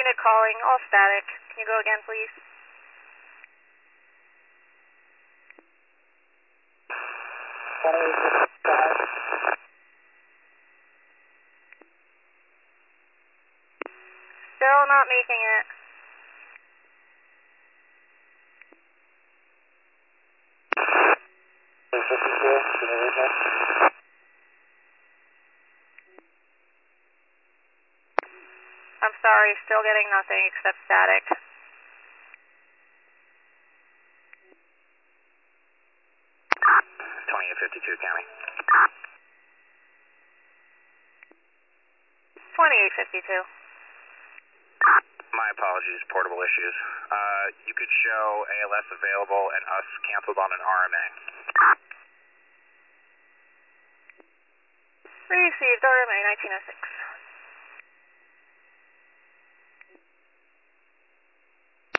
unit calling, all static. Can you go again, please? Still not making it. I'm sorry, still getting nothing except static. 2852 County. 2852. My apologies, portable issues. You could show ALS available and us canceled on an RMA. Received RMA 1906.